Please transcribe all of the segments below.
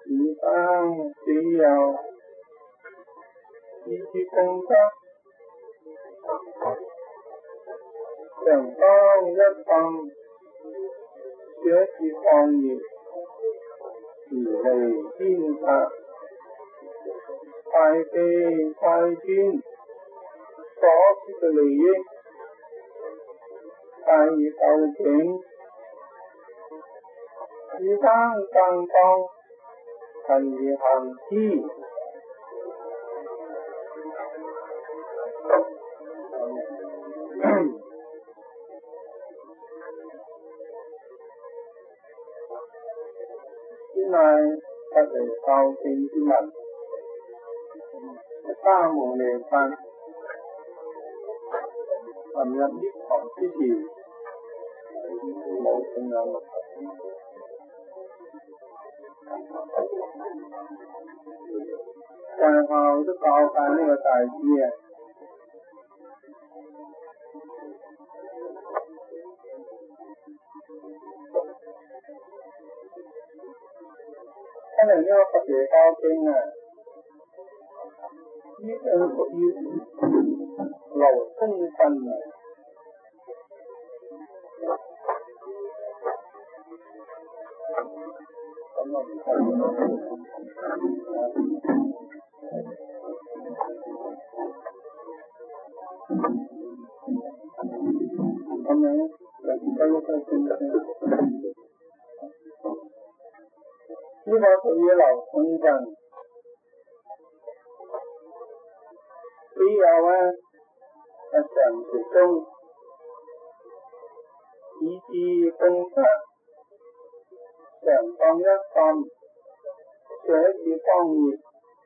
此生只有意志功德，常當一心，捨自放業，而離天法，太悲太專，所涉嘅利益太易構境，此生更當勤而行之。先係不離構境之文，沙無離法，陷入涅槃之前，冇信仰嘅。最後都教緊呢個大師啊，因為呢個佛爺教經啊，呢個屬於流通分啊。咁樣呢個屬於流通分，只有常識中意志功德，常當一心，捨自放業，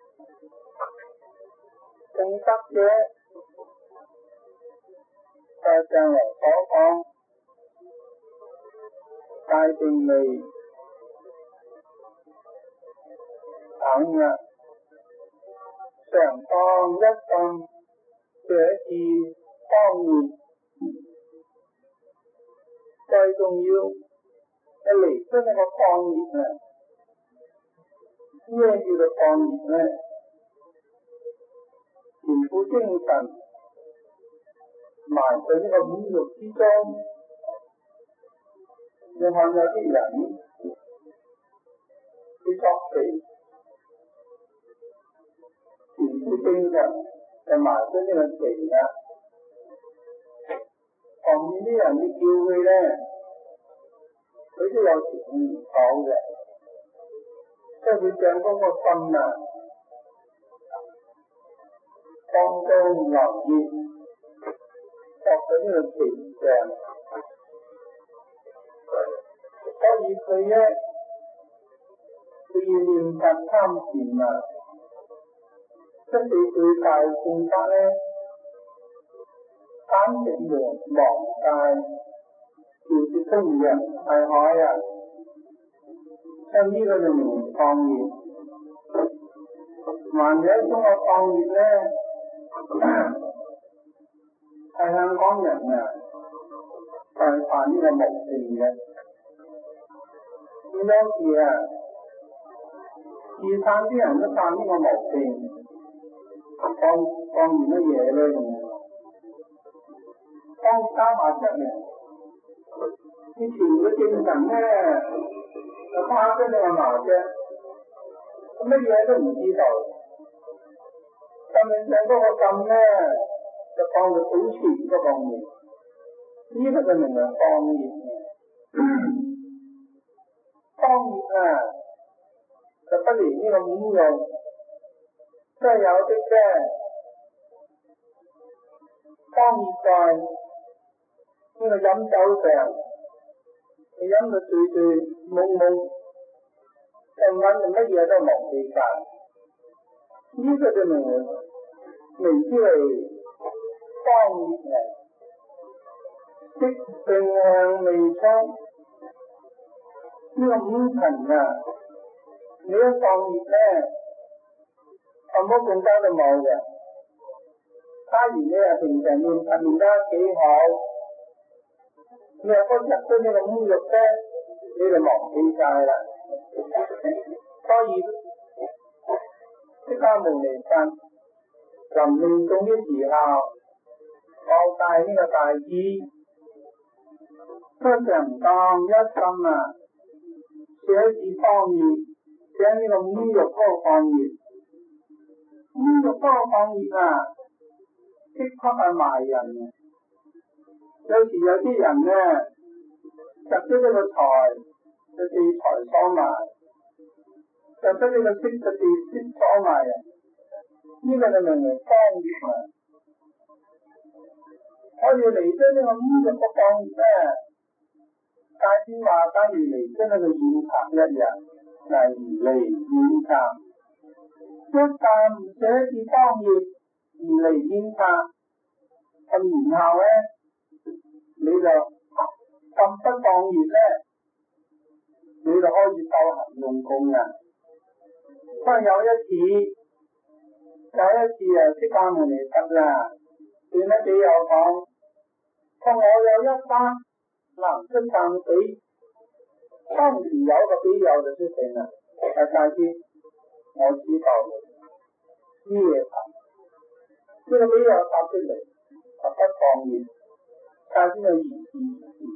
功德者在上來所講大定位等啊，常當一心，捨自放業，最重要係離出呢個放業啊！咩叫做放業呢？全部精神埋在呢個五欲之中。你看有啲人佢作弊，全部精神就埋在呢個地啦。旁邊啲人你叫佢咧，佢都有時唔講嘅，即係佢將嗰個心啊當中留意，作咗呢個形象，所以佢咧佢要念佛參禪啊，即係最大功德咧，簡直忘晒調節通人係海啊！像呢個就名放業，還有一種嘅放業咧，係香港人啊，係犯呢個毛病嘅。有時啊，自產啲人都犯呢個毛病，放完乜嘢咧？當加埋出嚟，以前嘅精神咧，就趴喺呢個麻雀，乜嘢都唔知道。根本上嗰個心咧，就放到好前嗰方面，呢個就名為放業。放業啊，就不離呢個五欲，即係有的啫。放業在呢個飲酒上，你飲到醉醉懵懵，根本就乜嘢都忘記晒。呢個就名之為放業嚟，即定向未出。呢個五塵啊，你一放業咧，什麼功德都冇嘅。假如你係平常念佛念得幾好，你係嗰日嗰呢個五欲咧，你就忘記晒啦。 所以釋迦牟尼佛臨命終嘅時候，我帶呢個大師，佢常當一心啊，捨自放業，捨呢個五欲嗰個放業，五欲嗰個放業啊，的確係埋人嘅。有時有啲人咧，拾咗呢個財，就被財所埋；拾咗呢個色，就被色所埋啊！呢個就名為放業啊！我哋嚟咗呢個五欲嘅放業咧，大師話等於嚟咗呢個染茶一樣，係嚟染茶。一旦唔捨自放業而嚟染茶，咁然後咧，你就咁不放業咧，你就可以修行用功啊！不過有一次釋迦牟尼佛啦，見得比友講，我有一班能出生死，當時有個比友就出現啦，大師，我知道咩法？呢個比友答出嚟，不放業。大師就意思，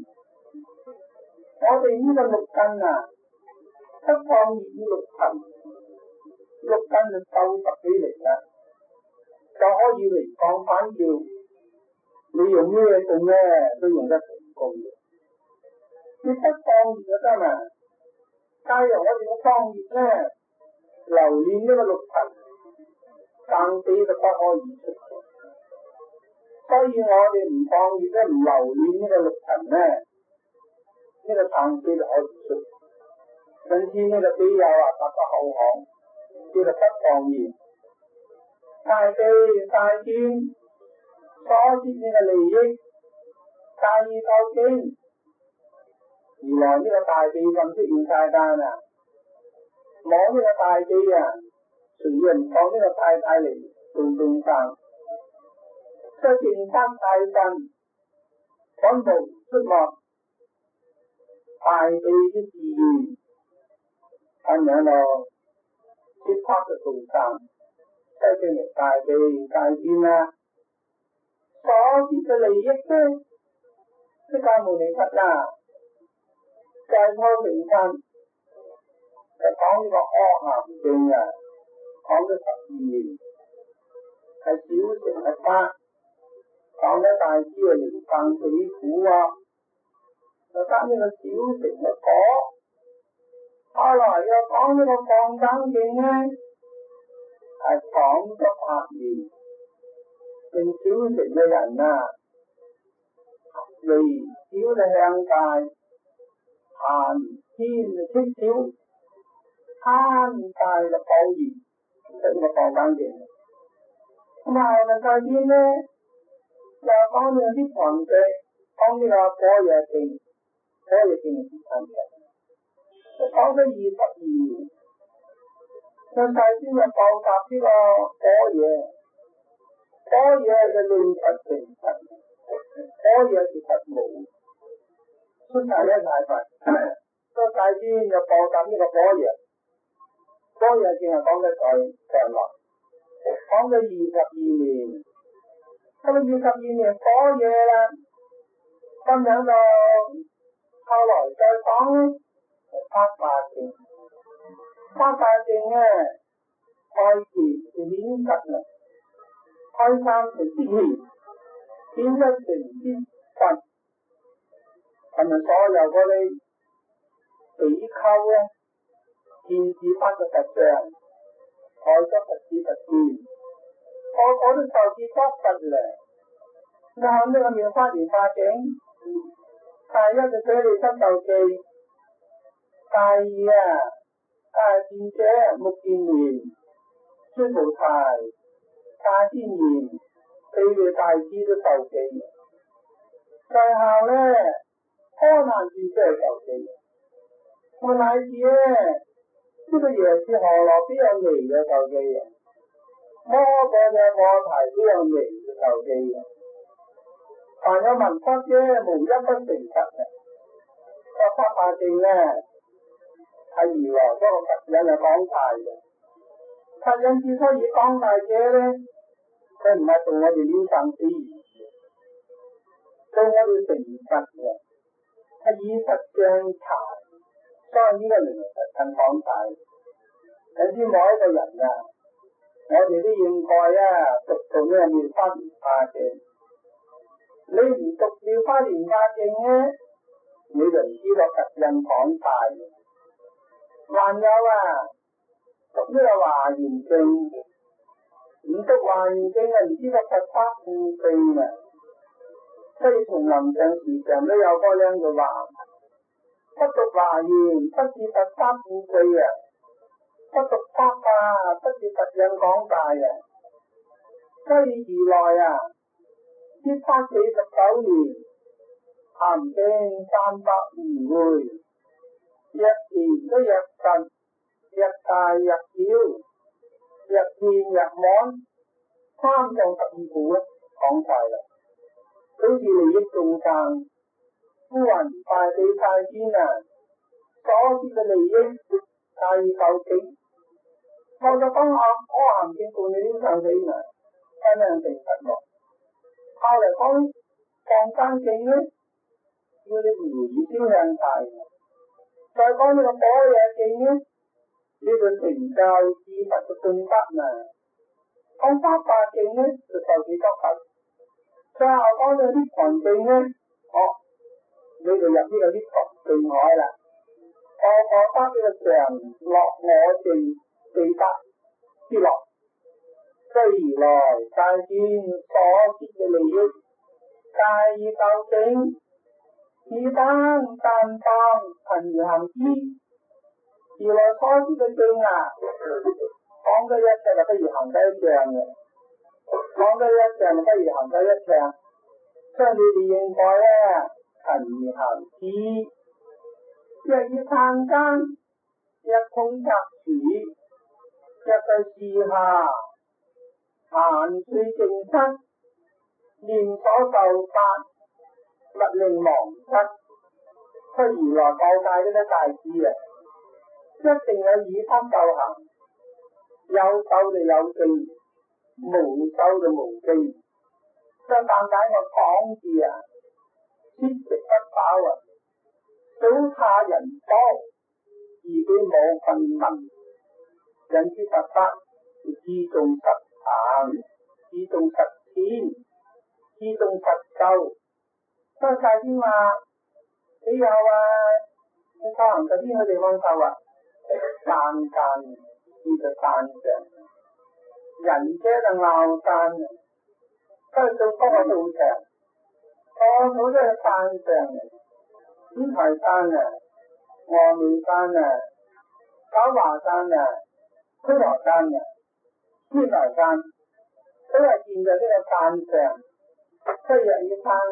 我哋呢個六根啊，不放業呢六塵，六根就收拾起嚟啦，就可以嚟講反叫你用咩功咧都用得成功嘅。你不放業就得啦，假如我哋嘅放業咧，留戀呢個六塵，生死就不可以出嚟。所以我哋唔放業咧，唔留戀呢個六塵咧，呢個生死就可以出。因此呢個比友啊，答得好好，呢個不放業。大地大天所接呢個利益，大義究竟，原來呢個大地咁出現世間啊，冇呢個大地啊，隨人講呢個太太嚟動生。即係淨翻大身，穩步出沒，大地嘅自然，咁樣咯，即刻就動生，即係證明大地大天啦。所接嘅利益咧，釋迦牟尼佛啦，解脫成身，就講呢個阿含經啊，講咗12年，係小乘嘅法。講得大師啊，靈生死苦啊，就得呢個小乘嘅果。後來又講呢個放生經咧，係講咗8年，令小乘嘅人啊，離小就向大，行天就出小，慳大就保嚴，即係個放生經。咁後來再見咧。又講呢啲堂記，講呢個般若經，般若經係堂記，講咗22年，就大師就報答呢個般若，般若就論實成實，般若其實冇，出晒一大份，所以大師就報答呢個般若，般若經係講得再耐，講咗22年。咁22年般若啦，咁樣就後來再講八大經，八大經咧開始就顯實啦，開三成之氣，顯一成之分，咁啊所有嗰啲比丘咧，見智法嘅實相，開咗佛子實見。我都受至得佛咧，啱呢個妙法蓮華經，第一就俾你得受記，第二啊，見者目犍連，須菩提，大天賢，四位大師都受記，最後咧，阿難尊都係受記，我乃至咧，呢個耶輸何羅邊有嚟嘅受記啊？摩個嘅摩提都有名嘅受記嘅，凡有文筆啫，無一不成實嘅。個八大經咧係係如來嗰個佛印係講大嘅。佛印之所以講大者咧，佢唔係做我哋了生死緣，做我哋成佛嘅，係以實相查。所以呢個靈實更講大。你知冇一個人啊，我哋都應該讀呢個妙法蓮華經。你唔讀妙法蓮華經咧，你就唔知道佛印講大。還有讀呢個華嚴經，唔讀華嚴經唔知道佛法富貴啊。所以叢林上時常都有嗰兩句話：不讀華嚴，不是佛法富貴啊；不讀法不是佛印講大啊。所以如來149年，行經300餘回，日年都日近，日大日小，日遍日滿，312部講晒啦。好似利益眾生，孤雲大地太天所知嘅利益太究竟。我就講我行見到你呢上死啊，真係成佛咯。後嚟講放生經咧，要你回先向大。再講呢個般若經咧，呢個成就自佛嘅正德啊。講法華經咧，就受持得佛。最後講到啲盤經咧，你就入呢個啲盤經海啦。我覺得呢個常樂我淨地德之樂，雖如來大天所知嘅利益，介意究竟，此等但當憑行之。如來所知嘅經講得一隻就不如行得一樣嘅，講得一樣就不如行得一樣。所以你哋應該憑行之。日以撐間，日空擇處，日在樹下，閒睡靜室，念所受法，勿令忘失。佢如來教誡嗰啲大師一定有以心修行，有修就有記，無修就無記。但係我講字切食不飽少他人多，自己冇份文，引之實法，自重實行，自重實踐，自重實修。所以大師話：你有你修行喺邊個地方修山間，呢個山上，人者就拗山，所以做嗰個道場，個個都係山上。天台山峨眉山九華山昆羅山天台山都係建在呢個山上，所以日以撐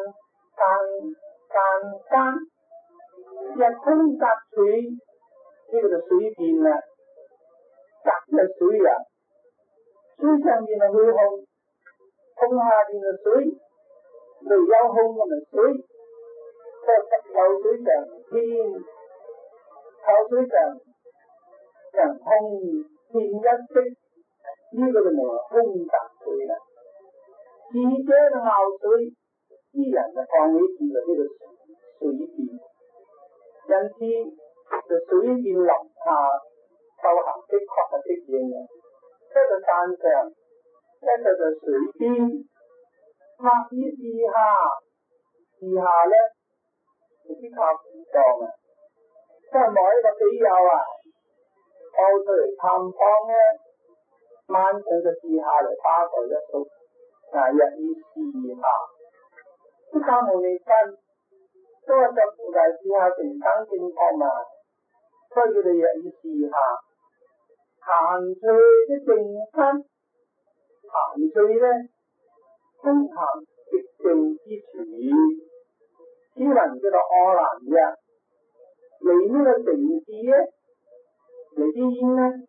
山，日空擇處，呢個就水變啦，擇係水水上面係虛空，空下邊係水，未有空咁係水。有水上天，有水上人空見一色，呢個就名為空擇水啦。智者就拗水，啲人就放起住呢個水變，因此就水變林下修行的確係適應嘅。一個山上，一個就水邊，或以地下咧。唔知靠唔當即係某一個比友到出嚟探訪咧，晚上就試下嚟打佢一宿，日以試下，釋迦牟尼佛都係就附大試下平等正確嘛，所以佢哋日以試下，閒趣的靜身，閒趣咧，空閒寂靜之處。只能叫做阿難嘅，離呢個城市咧，離啲煙咧，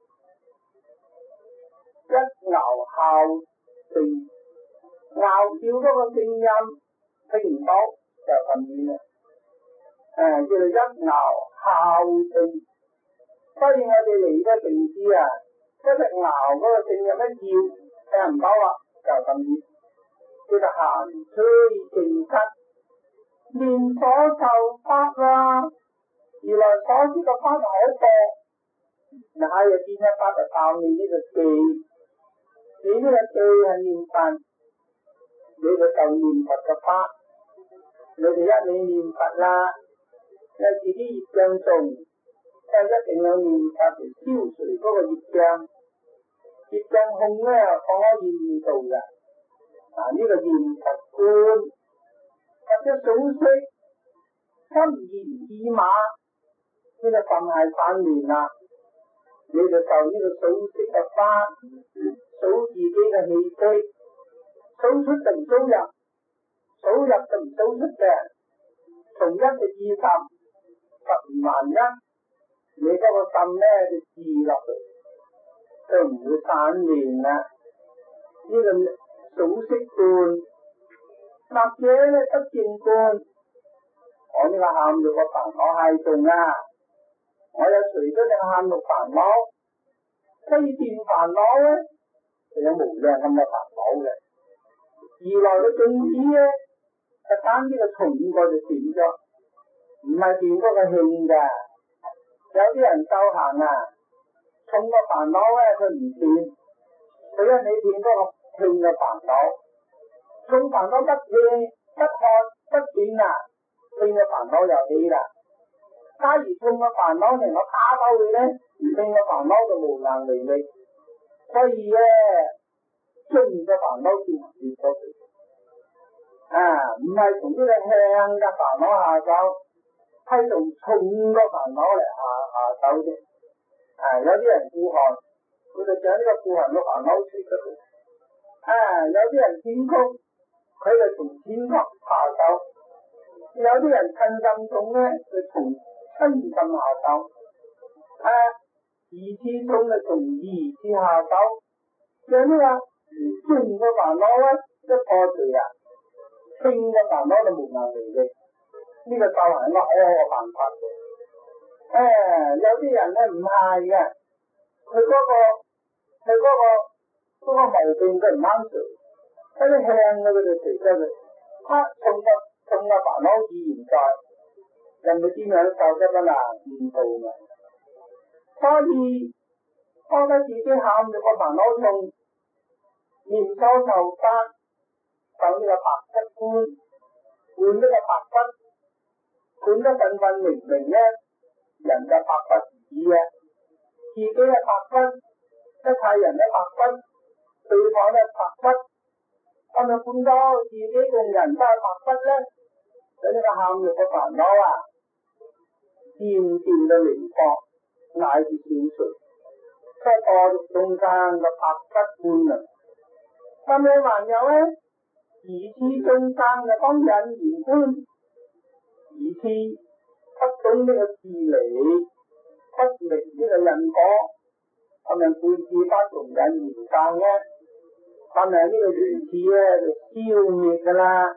一牛哮聲，牛叫嗰個聲音聽唔到就咁遠啦。叫做一牛哮聲， 所以我哋嚟嘅城市啊，嗰隻牛嗰個正入一叫，聽唔到啦，就咁意，叫做閒吹靜吉，念所受法啦。原來所知嘅法好多，你還有今天法就到你呢個地，你呢個地係念佛，你就受念佛嘅法，你哋一味念佛啦，有自己業障重，就一定有念佛嚟消除嗰個業障，業障控咧可以做嘅，呢個念佛觀或者數息心猿意馬。呢個心係散亂啦，你就受呢個數息嘅法，數自己嘅氣息，數出定數入，數入就唔數出嘅，從一就至十，十萬一，你嗰個心咧就自落去，就唔會散亂啦。呢個數息觀，或者咧得見觀，我呢個喊住個煩惱係重啊！我有除咗你喊六煩惱，非斷煩惱咧，就有無量咁嘅煩惱嘅。而來嘅種子咧，就單啲個重過就斷咗，唔係斷嗰個興噶。有啲人修行啊，重個煩惱咧佢唔斷，佢一你斷嗰個興嘅煩惱，重煩惱不斷不看不斷啊，興嘅煩惱又起啦。假如重嘅煩惱能夠打到佢咧，輕嘅煩惱就無能為力。所以咧，重嘅煩惱先斷咗佢。唔係從呢個輕嘅煩惱下手，係從重嘅煩惱嚟下手啫。有啲人孤寒，佢就將呢個孤寒嘅煩惱除咗佢。有啲人天曲，佢就從天曲下手。有啲人親心重咧，就從親心下手，二次重就從二次下手，有啲話重嘅煩惱咧一破除啊，輕嘅煩惱就無能為力，呢個就係一個好好嘅辦法。有啲人咧唔係嘅，佢嗰個毛病佢唔啱除，嗰啲輕嘅佢就除咗佢，重嘅煩惱自然在。人哋點樣受得噶啦？唔到嘅，所以當得自己喊住個煩惱重，念所受法，受呢個白質觀，換呢個白質，換得分分明明咧，人嘅白質而已嘅，自己嘅白質，一切人嘅白質，對方嘅白質，咁就換到自己同人都係白質咧。所以呢個喊住個煩惱啊，漸漸嘅明確，乃至消除，即係墮入中間嘅白質觀啊。咁你還有咧，二次中間嘅當引言觀，二次不懂呢個事理，不明呢個因果，咁樣背刺不同引言間咧，咁樣呢個緣次咧就消滅噶啦。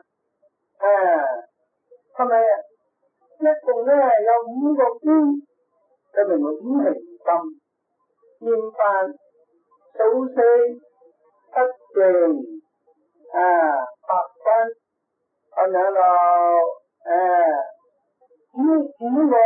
係咪一共咧有5個觀，就名為五行心、念法、數息、得淨、白分，咁樣咯。五個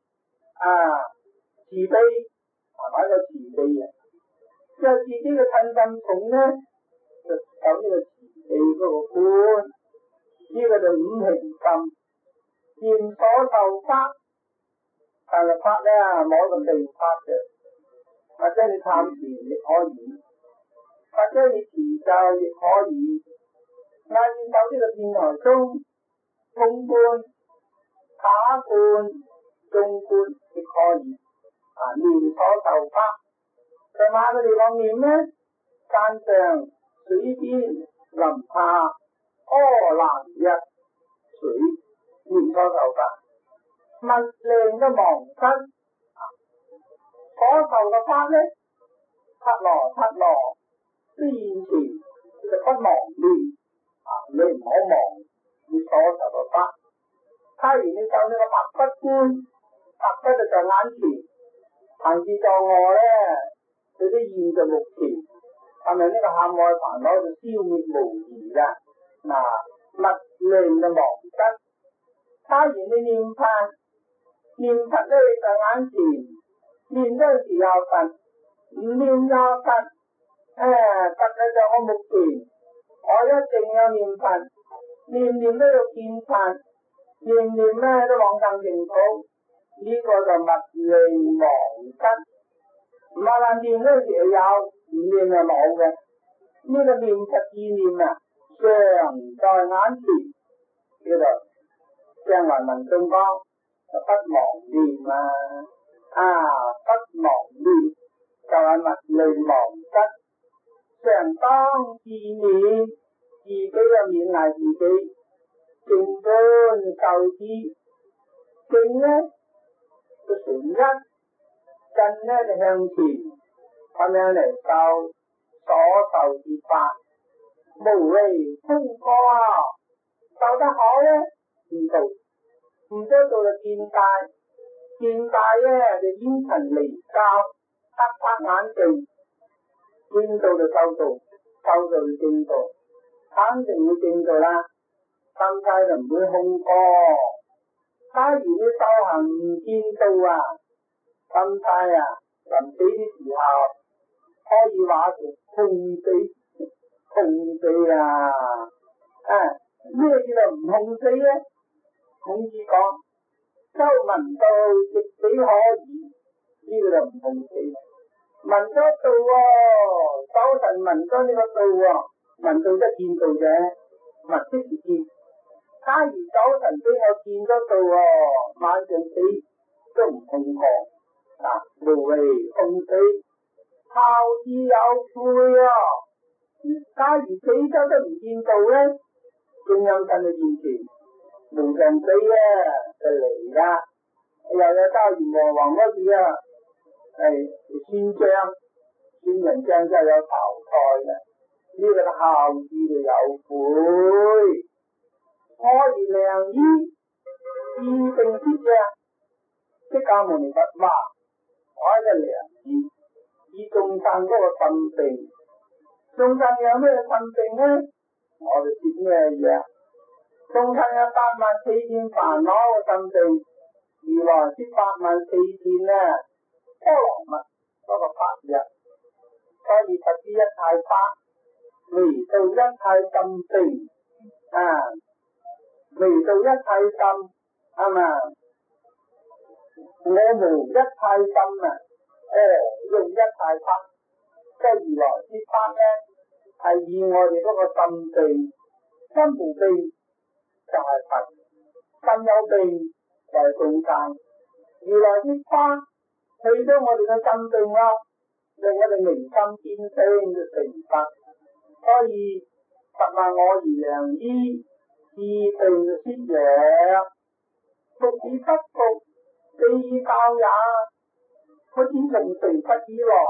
慈悲，係咪一個慈悲啊？即係自己嘅親心重咧，就有呢個慈悲嗰個觀，呢個就五行心。念所受法，但係法咧冇一個地法嘅，或者你參禪亦可以，或者你持咒亦可以，乃至受呢個天台宗、空觀、假觀、中觀亦可以。念所受法，在哪個地方念呢？山上、水邊、林下、柯南一水。念所受法，物令嘅忘失，所受嘅法咧，剎那先前就不忘念，你唔好忘你所受嘅法。假如你受呢個白骨觀，白骨就在眼前， 行事作惡咧，佢啲現在目前係咪呢個喊愛煩惱就消滅無疑㗎？嗱，物亂就忘質。他然你念佛，念佛咧就眼前，念嗰陣時有佛，唔念有佛，佛就我目前，我一定有念佛，念都要見佛，念咧都往生淨土，呢個就物亂忘質。唔係話念嗰陣時有，唔念就冇嘅。呢個念佛意念啊，常在眼前，叫做將來文中講就不忘念不忘念就係物亂忘質。常當自勉，自己就勉勵自己，正觀受之，正呢就成一，正呢就向前，咁樣嚟受所受之法，無為空過，受得好呢唔做就見大，見大呢就煙塵離教，黑眼淨。見到就修道，修道就正道，肯定會正道啦。心態就唔會空過。假如你修行唔見道心態臨死啲時候，可以話係空死咩叫做唔空死呢？孔子講：修聞道，直死可以，呢個就唔空死。聞咗道修神聞咗呢個道聞道得見道嘅，聞即是見。假如修神俾我見咗道晚上死都唔空過，無為空死，後自有悔假如死咗都唔見道呢，仲有神嘅現前，無常死就嚟啦。又有交元和王嗰時宣人將真係有投胎嘅，呢個後自就有悔，可以良醫，自定之嘅，釋迦牟尼佛話我係個良醫，醫眾生嗰個心病，眾生有咩心病呢？我哋知咩嘢？眾生有84000煩惱嘅心病，如來說84000波羅蜜嗰個法藥，所以不知一切法，唯到一切心病唯到一切心我無一切心用一切法，即係如來說法呢，係以我哋嗰個心病，心無病就係佛，心有病就係眾生。如來說法去咗我哋嘅心病令我哋明心見性就成佛。所以佛話我如良醫，治病説藥，服而不服，非教也。我自從成佛以來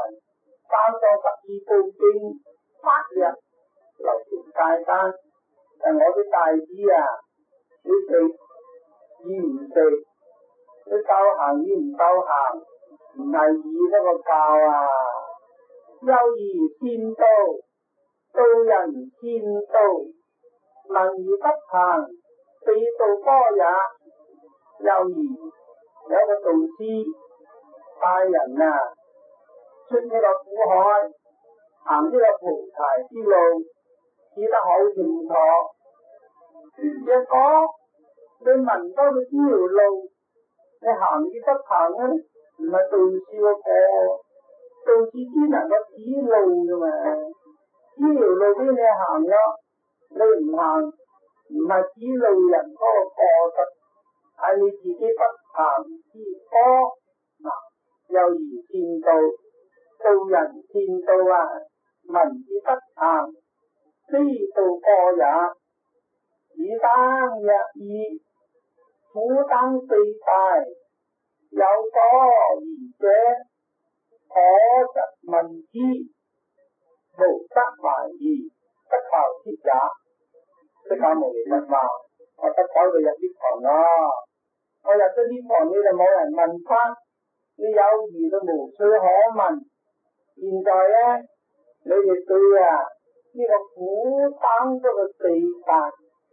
，312部經法藥流傳世間，但我啲弟子你食與唔食，你修行與唔修行，唔係以嗰個教優而善道，道人善道，聞而不行，非道波也。優而有個導師帶人出呢個苦海，行呢個菩提之路，指得好清楚。若果你聞到佢呢條路，你行與不行呢？唔係導師嗰個，導師只能夠指路㗎嘛。呢條路俾你行咗，你唔行，唔係指路人嗰個過失，係你自己不行之過。又如善道，道人善道聞而不行，非道過也。以當若意，苦等四大，有所疑者，可實問之，無得懷疑，不求之也。釋迦牟尼佛話：我得走到入涅槃我入咗涅槃，你就冇人問法， 你有義都無處可問。現在咧，你哋對啊呢個苦擔嗰個地大，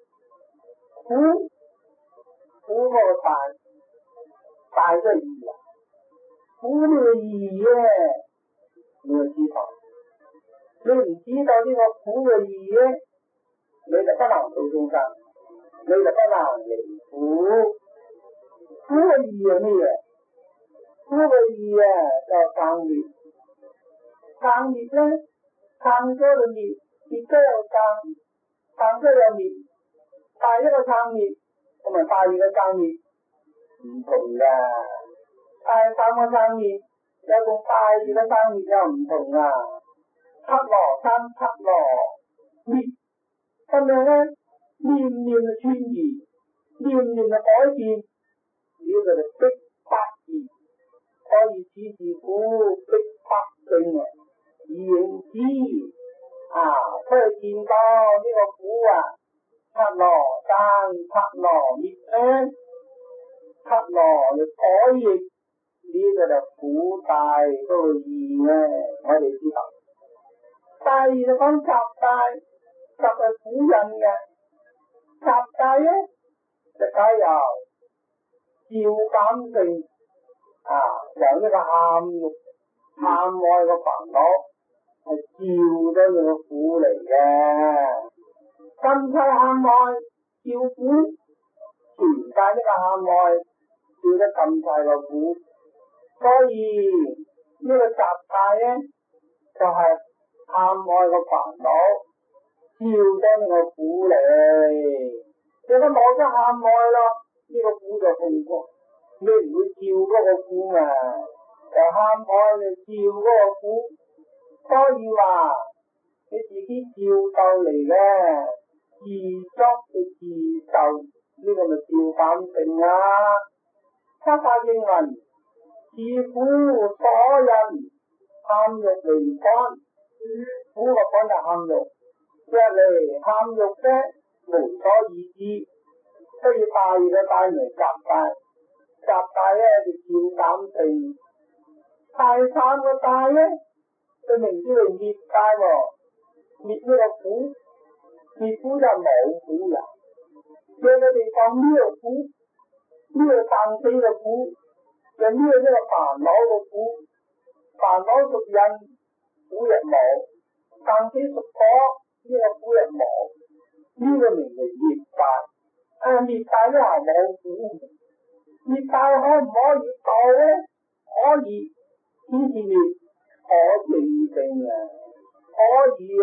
苦嗰個大咗義啊，苦呢個義咧，你要知道，你唔知道呢個苦嘅義咧，你就不能做眾生，你就不能離苦。苦嘅義係咩嘢？苦嘅義啊，就生滅。生滅咧，生咗就滅，滅咗又生，生咗又滅。大一個生滅，同埋大二個生滅唔同噶。大三個生滅，有同大二個生滅又唔同啊。七羅生七羅滅，咁樣咧，念念就轉移，念念就改變，呢個就逼迫義，可以指示苦逼迫性啊。認知所以見到呢個苦啊，七羅生七羅滅咧，七羅就改譯，呢個就苦大嗰個義咧，我哋知道。第二就講集大，集係苦引嘅，集大咧就解由照感性由呢個貪欲貪愛個煩惱。係照咗你個苦嚟嘅，咁細貪愛照苦，全界呢個貪愛照得咁細個苦，所以呢個集大咧就係貪愛個煩惱照咗你個苦嚟，你都冇咗貪愛咯，呢個苦就痛過，你唔會照嗰個苦嘛，就貪愛你照嗰個苦。所以話你自己照到嚟咧，自作嘅自受，呢個咪照感性啦。七法應雲，自苦所引，貪欲離干，苦個干就貪欲，一嚟貪欲啫，無所二知，所以大二嘅大名集大，集大咧就照感性，大三個大咧。佢明知係滅界喎，滅呢個苦，滅苦就冇苦啦。呢個地方呢個苦，呢個生死嘅苦，就呢個煩惱嘅苦，煩惱屬因，苦亦冇；生死屬果，呢個苦亦冇。呢個名為滅界。滅界呢係冇苦，滅界可唔可以到咧？可以，先至滅。可正正可以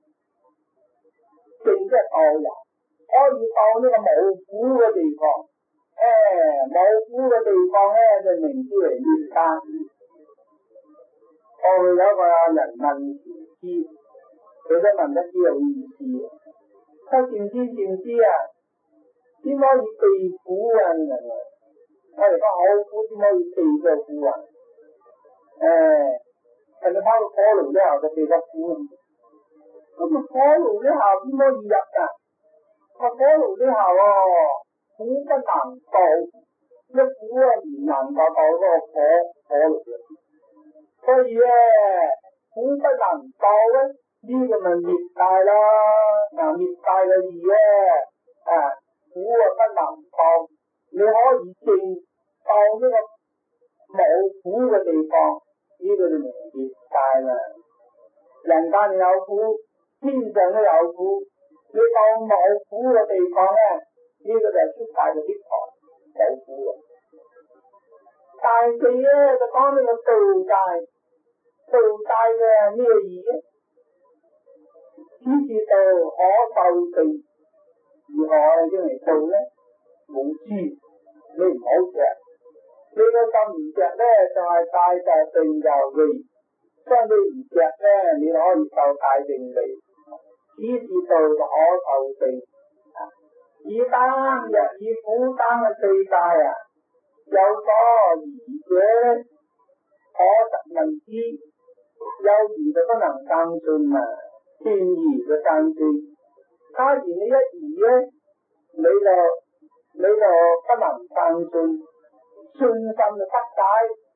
正即係到人，可以到呢個冇苦嘅地方。冇苦嘅地方咧，就名之為滅界。過去有一個人問禪師，佢都問得幾有意思。佢禪師點可以避苦啊？我哋講好苦，點可以避咗苦啊？人哋拋到火爐之後就避得苦，咁火爐之後點可以入㗎？火爐之後苦不能到，一苦唔能夠到嗰個火爐嘅，所以咧苦不能到咧，呢個咪滅界啦。滅界嘅義咧，苦不能到，你可以證到呢個冇苦嘅地方。呢個就名滅界啦，人間有苦，天上都有苦，你到冇苦嘅地方咧，呢個就係出界嘅啲台冇苦啊。第四咧就講呢個道界，道界嘅咩意咧？此是道可受定，如何叫嚟道咧？冇知，你唔好着。你個心唔着咧，就係大就定就離；當你唔着咧，你可以受大定離。此是道可受定，以擔若以苦擔嘅四界有所疑者，可實聞之；有疑就不能相信斷疑就相信。假如你一疑咧，你就不能相信。信心就得解，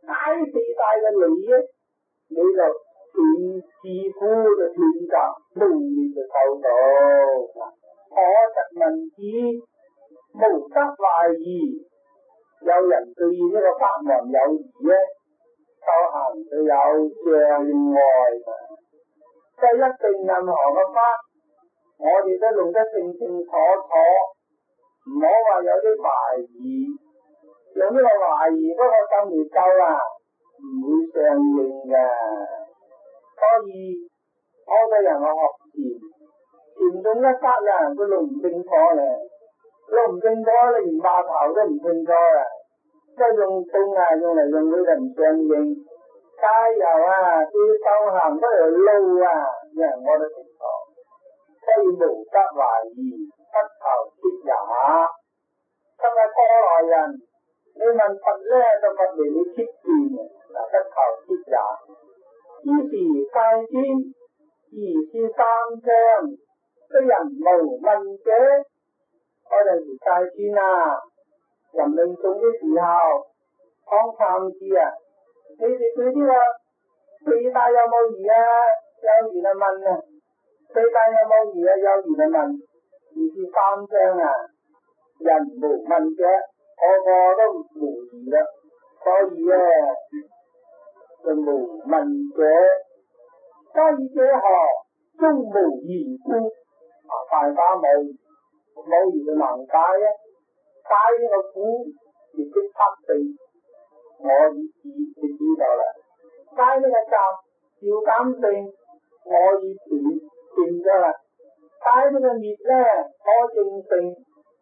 解四大嘅理啊，你就斷自苦就斷集，無滅就受到。可實文字無得懷疑，有人對呢個法門有疑咧，修行就有障礙，即係一定任何嘅法，我哋都弄得清清楚楚，唔好話有啲懷疑，有呢個懷疑嗰個心嚟救啊，唔會相應嘅。所以好多人去學禪中一剎啦，佢弄唔清楚咧，弄唔清楚你連碼頭都唔清楚啦，即係用功啊，用嚟用去就唔相應。加油啊！啲修行嗰條路啊，人我都清楚，所以無得懷疑，不求説也。今日過來人，你問佛咧，就佛嚟你切斷嗱，不求説也。於是戒尊，而是三章，啲人無問者，嗰陣時戒尊啊，人命中嘅時候，講參師啊。你哋對呢個四大有冇疑啊？有疑就問啊！四大有冇疑啊？有疑就問。而是三章啊，人無問者，個個都無疑啦。所以咧，就無問者，雞者何？終無疑故。大家冇疑就難解啊！解呢個苦，亦即測定。我已知道啦，解呢個集要減性，我已斷咗啦。解呢個滅咧，可證性，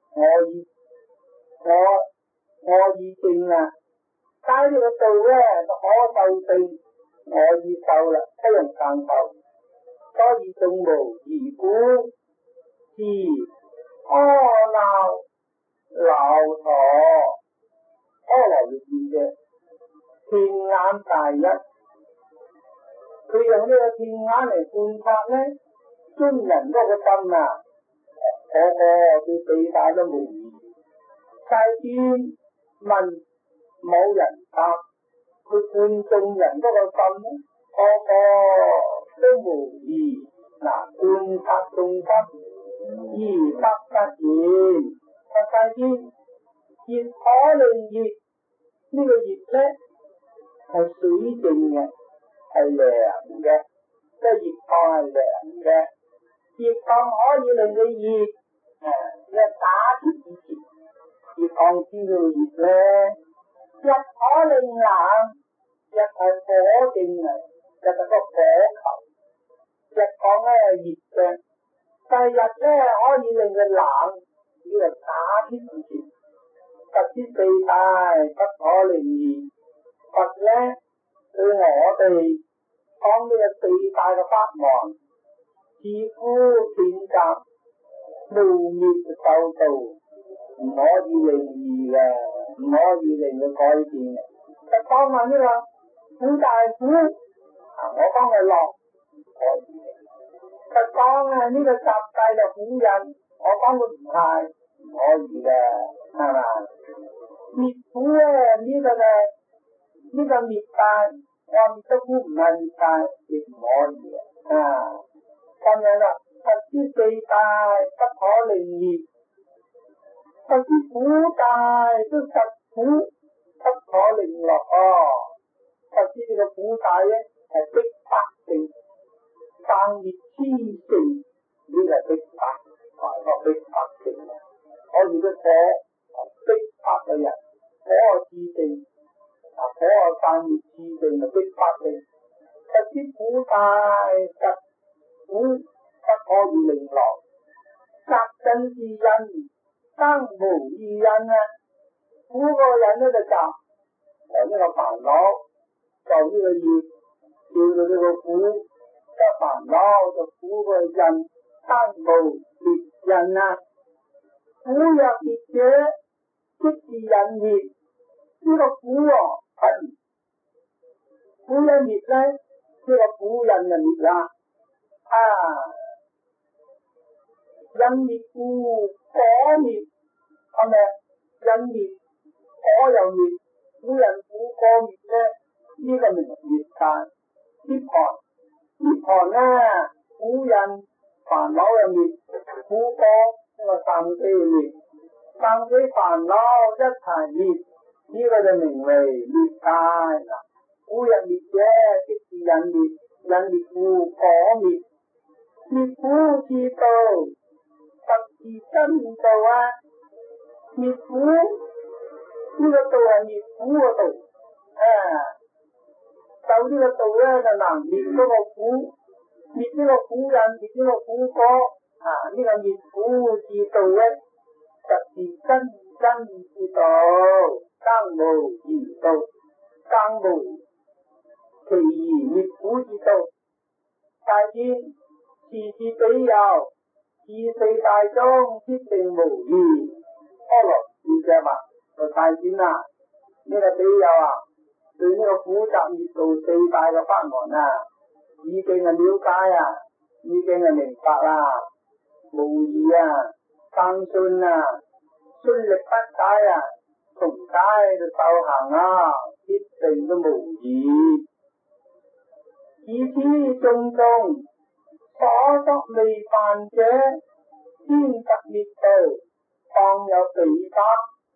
我已證啦。解呢個道咧，可受性，我已受啦，不用càng受。所以仲無疑故，是阿耨留陀，阿耨嘅意思。天眼大一，佢用呢個天眼嚟觀察咧，尊人嗰個心啊，個對四大都無疑。世尊問冇人答，佢觀眾人嗰個心咧，個都無疑。嗱，觀察眾心，而得不言。世尊，熱可令熱，呢個熱咧，係水靜嘅，係涼嘅，即係熱湯係涼嘅。熱湯可以令你熱，你打鐵以前，熱湯先到熱咧。日可令冷，日係火靜嘅，日係個火球。日湯咧係熱嘅，但係日咧可以令佢冷，呢個打鐵以前。特之四大不可令熱。佛咧對我哋講呢個四大嘅法門，自苦斷集，無滅受道，唔可以令異嘅，唔可以令佢改變嘅。就講話呢個苦大苦，我講係樂，可以嘅。就講啊呢個集諦就苦人，我講佢唔係，唔可以嘅，係嘛？滅苦咧呢個咧。呢個滅大，我滅得苦唔係滅大，亦唔可以嘅。咁樣啦，佛之四大不可令滅，佛之苦大都實苦不可令樂。佛之呢個苦大咧係逼迫性，生滅痴性，呢個係逼迫，係個逼迫性。我如果火逼迫嘅人，火痴性。火生滅痴性就逼迫你，實之苦大實苦不可以令樂，集盡是因生無異因啊！苦個人呢就集，由呢個煩惱，就呢個業，叫到呢個苦，得煩惱就苦個因，生無別因啊！苦若滅者，即是因滅，呢個苦苦一滅咧，呢個苦印就滅啦。因滅故火滅，係咪？因滅火又滅，苦人苦火滅咧， 呢個名滅界。涅槃咧，苦人煩惱嘅滅，苦果呢個生死嘅滅，生死煩惱一齊滅，呢個就名為滅界啦。苦人滅者，即是人滅，人滅苦果滅，滅苦之道，實是真道啊！滅苦呢個道係滅苦嘅道，就呢個道咧就能滅嗰個苦，滅呢個苦人，滅呢個苦果呢個滅苦之道咧，實是真之道，更無二道，更無其二滅苦之道。大天時時比有，二四大中必定無異。阿羅智者話：就大天啊，呢個比有對呢個苦集滅道四大嘅法門已經係了解已經係明白啦，無疑相信信力不解從解到修行必定都無疑。以此種種所得未犯者，先得滅道，當有彼法。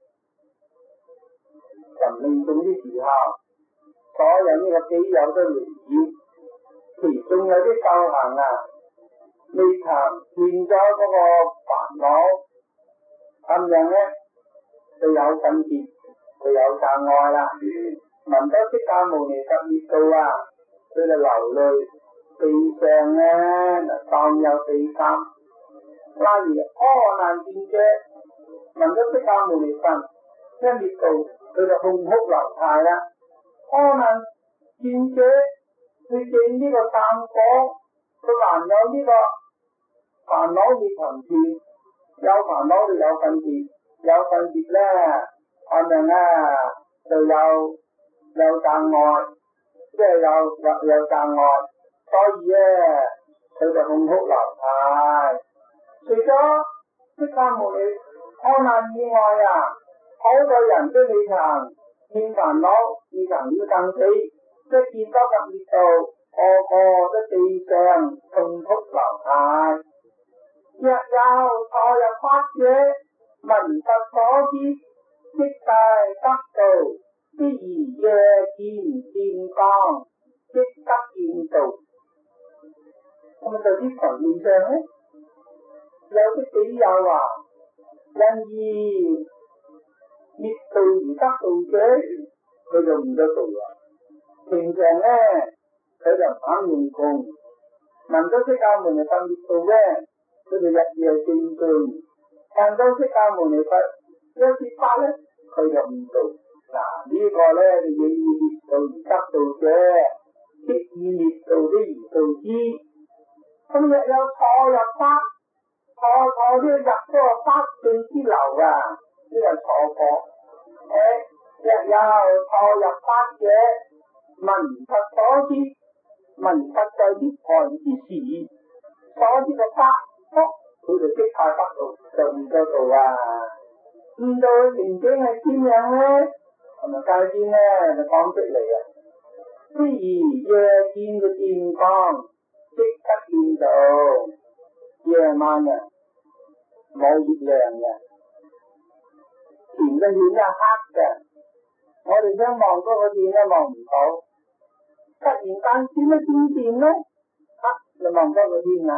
臨命終的時候，所有呢個比有都離業，其中有啲修行未曾斷咗嗰個煩惱，咁樣咧就有分別，就有障礙啦。聞到釋迦牟尼佛滅道佢就流淚，地上咧當有地監。例如阿難見者聞到釋迦牟尼佛一滅道，佢就痛哭流涕啦。阿難見者佢見呢個三果，佢還有呢個煩惱未曾斷，有煩惱就有分別，有分別咧，咁樣就有障礙。即係有障礙，所以佢就痛哭流涕。除咗釋迦牟尼阿難以外好多人都未曾見煩惱，未曾了生死，即見到佛滅道，個個都地上痛哭流涕。若有錯入法者，聞佛所知，即大得道。必如夜見電光，即得見道。咁就啲場面上咧，有啲比有因而滅道而得道者，佢就唔得道啦。平常咧，佢就唔肯用功，聞到釋迦牟尼佛滅道咧，佢就日夜精進；聞到釋迦牟尼佛一説法咧，佢就唔道。呢個咧就應以滅道而得道者，即以滅道的而道之。咁若有錯入法，錯啲入嗰個法性之流呢個錯過。若有錯入法者，聞佛所知，聞佛在涅槃之時所知嘅法，佢就即刻得道，就唔得道唔到年紀係點樣咧？同埋界邊咧就講出嚟必如夜見嘅電光，即得見道。夜晚冇月亮嘅，前嘅天黑嘅，我哋想望嗰個天咧望唔到，突然間閃一閃電咧，你望嗰個天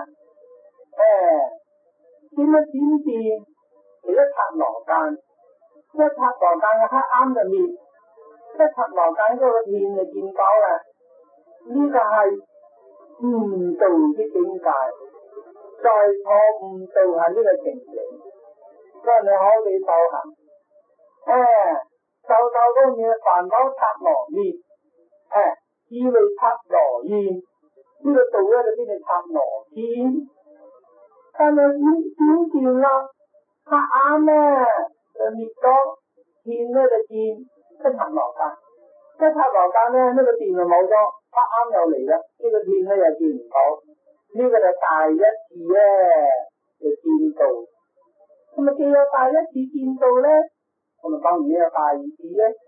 閃一閃電，就一剎那間。一剎那間嘅黑暗就滅，一剎那間嗰個天就見到啦。呢個係悟道的境界，在錯悟道係呢個情形，所以你可以修行。修到嗰嘢煩惱剎那滅，智慧剎那現，呢個道咧就變成剎那見。但係閃電啦，黑暗咧。就滅咗，電咧就見一剎那間，一剎那間咧呢個電就冇咗，黑暗又嚟啦，呢個電咧又見唔到，呢個就第一次就見道。咁啊既有第一次見道咧，我哋講完呢個第二次咧，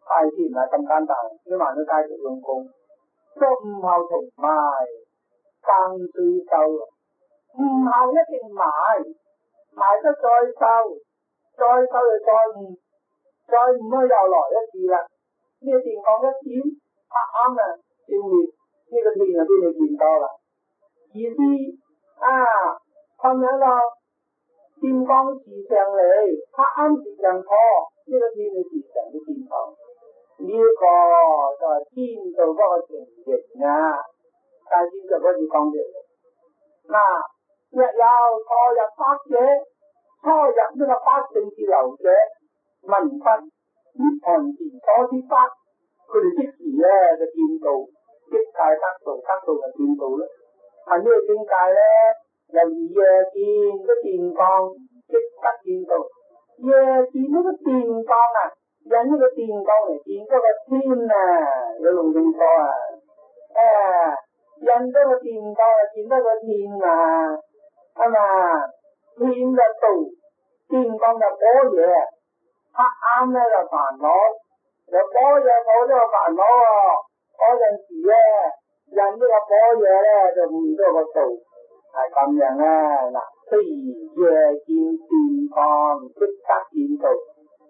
太先唔係咁簡單，你慢啲繼續用功，做唔好同埋更追究，唔好一定買得再收就再唔可以又來一次啦。呢個電光一閃，啱啊，照滅呢個天就俾你見到啦。意思咁樣咯，電光時常嚟，啱時常破，呢個天你時常都見到。呢個就係天道嗰個情形啊，大師就嗰次講嘅。嗱，若有初入法者，初入呢個法性之流者，聞法涅槃前所之法，佢哋即時咧就見到，即界得道就見到啦。係咩境界咧？由於夜見個電光，即得見到。夜見呢個電光啊！引呢個電光嚟見嗰個天啊，有龍定錯啊！引咗個電光啊，見得個天啊，係嘛？天就道，電光就火嘢，啱咧就煩惱，有火嘢冇咗個煩惱喎。嗰陣時咧，引呢個火嘢咧就唔咗個道，係咁樣啊！嗱，譬如夜見電光，即得見道。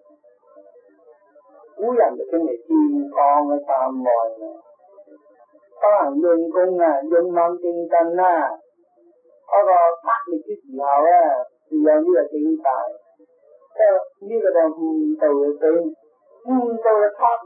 古人就稱為電光嘅三昧啦，當人用功啊，勇猛精進啦，嗰個得力嘅時候咧，就有呢個境界，即係呢個就悟道嘅境，悟道嘅剎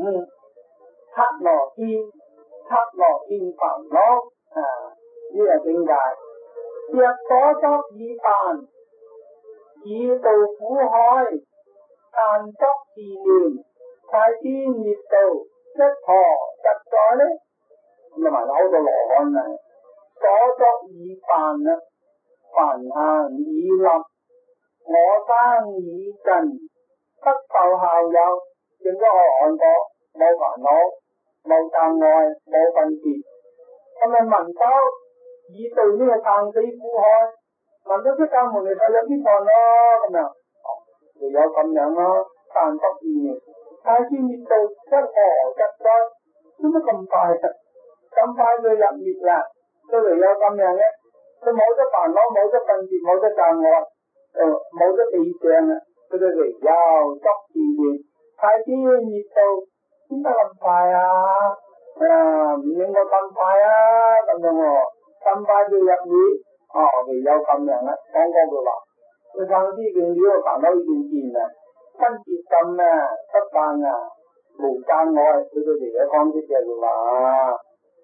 那見煩惱呢個境界，若所作已辦，以度苦海，但作自念。太天滅道一陀實在咧，咁埋好多羅漢啊，所作已辦啦，凡行已立，我生已盡，不受效有，正咗羅漢果，冇煩惱，冇障礙，冇分別，咁咪聞到以度呢個生死苦海，聞到釋迦牟尼就有啲煩咯，咁樣，就有咁樣咯，但作自念。太天滅道一陀實在，點解咁快啊？咁快就入滅啦！佢唯有咁樣咧，佢冇咗煩惱，冇咗分別，冇咗障礙，冇咗地障啦，佢就唯有作自念。太天滅道點解咁快啊？唔應該咁快啊！咁樣喎，咁快就入滅，唯有咁樣啦。講嗰句話，佢上師見了煩惱已經見啦。分別心啊，不辦啊，無障礙，佢哋嚟嘅方式就係話，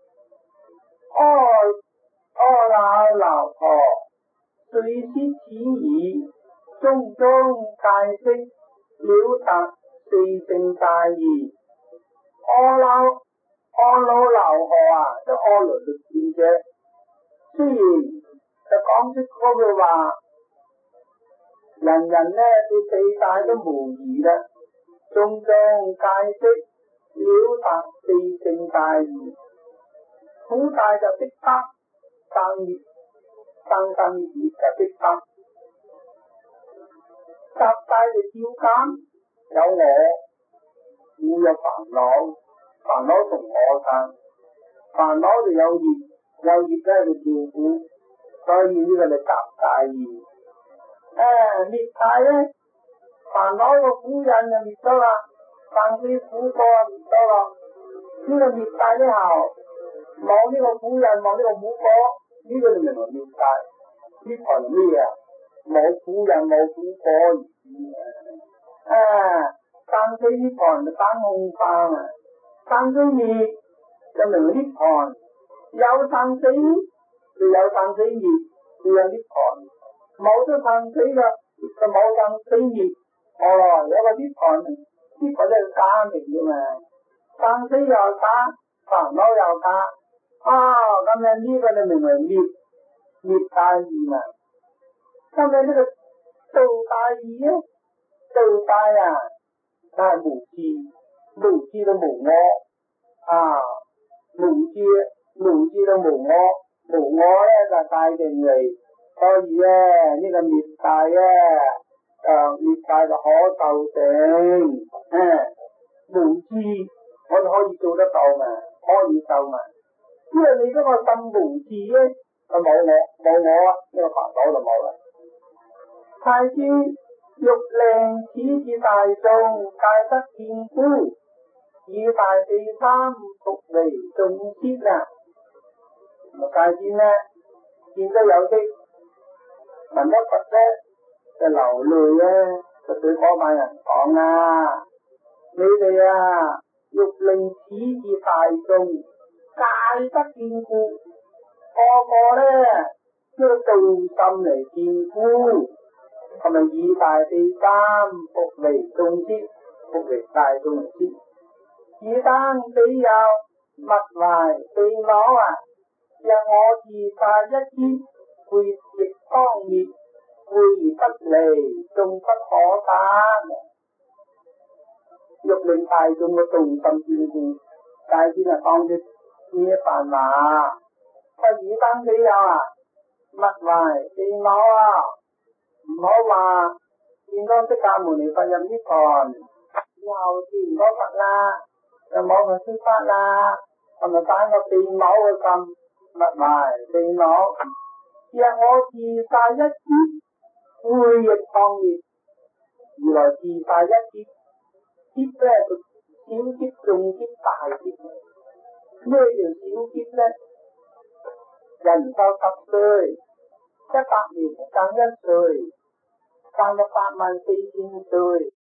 老婆，隨師此意，中解釋了達四聖大義。阿耨留河啊，即阿耨律師者，雖然就講出嗰句話。人人咧對四大都無疑啦，中解釋了達四聖大義，苦大就逼迫，生滅就逼迫，集大就照減，有我有煩惱同我生，煩惱就有業咧就照顧，所以呢個就集大義。滅大咧，煩惱個苦癮就滅咗啦，生死苦果滅咗啦。呢個滅大之後，冇呢個苦癮，冇呢個苦果，呢個就名為滅大。呢台咩啊？冇苦癮，冇苦果。生死呢台就生空翻啊，生死滅就名為呢台，有生死就有生死滅，就有呢台。冇咗生死啦，就冇生死滅。有個啲盤咧假名嘅嘛，生死又假，煩惱又假。咁樣呢個就名為滅大義嘛。咁樣呢個道大義啊，道大啊，就係無智到無我無智到無我咧就大定嚟。所以咧呢個滅大咧，滅大就可受定， 無知，我哋可以做得到嘛，可以受嘛。因為你嗰個心無知咧，就冇我啊，呢個煩惱就冇啦。太知欲令此至大眾，戒得見夫，以大地貪復離眾先啊！戒先咧，見得有啲聞得佛咧，就流淚咧，就對嗰班人講啊，你哋啊，欲令此至大眾，戒得見夫，個個咧都道心嚟見夫，係咪以大地貪復離眾先，復離大眾先？以當彼有物懷被攞啊！若我自化一支，會亦當滅，會而不離，眾不可得。欲令大眾嘅道心見顧，戒先係講啲呢一番話。佢以當彼有啊，物懷被攞啊！唔好話見到釋迦牟尼佛入涅槃，以後見唔到佛啦，就冇佢釋法啦，係咪帶個被攞嘅心？物懷被攞，若我自化一支，會亦當滅。原來自化一支，支咧小支、中支、大支。咩叫小支咧？人壽10歲，100年生1歲，生咗84000歲。